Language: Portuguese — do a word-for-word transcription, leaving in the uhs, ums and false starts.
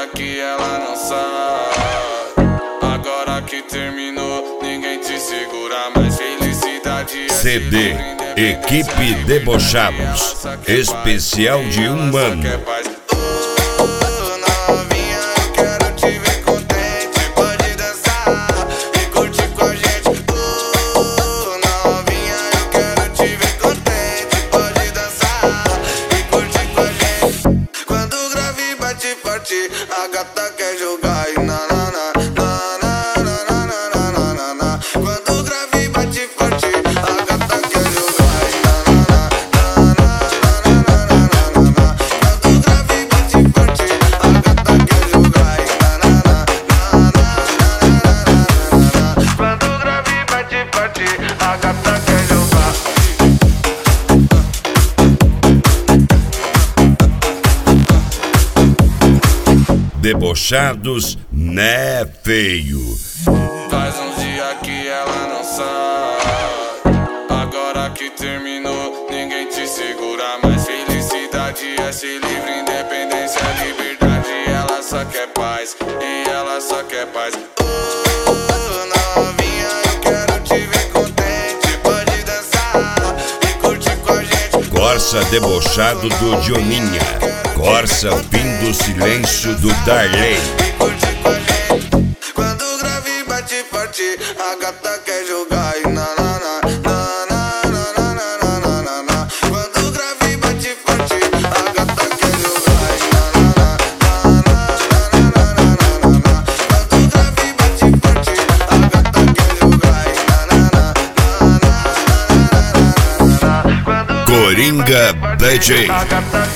dia que ela não sai. Agora que terminou, ninguém te segura mais. Felicidade é C D Equipe Debochados, especial de um ano. A gata quer jogar e na na na na na na na na na na na. Quando o grave bate forte, a gata quer jogar e na na na na na na na na na. Quando o grave bate forte, a gata quer jogar e na na na na na na na. Quando o grave bate forte, a gata quer jogar. Debochados, né, feio? Faz uns dias que ela não sai. Agora que terminou, ninguém te segura mais. Felicidade é ser livre, independência é liberdade. Ela só quer paz, e ela só quer paz. Oh, novinha, eu quero te ver contente. Pode dançar e curtir com a gente. Corsa debochado do Dioninha. Corsa fim do silêncio do Darley. Quando o grave bate forte, a gata quer jogar e na na na na na na na na na na. Quando o grave bate forte, a gata quer jogar e na na na na na na na na. Quando o grave bate forte, a gata quer jogar e na na na na na na na. Coringa D J.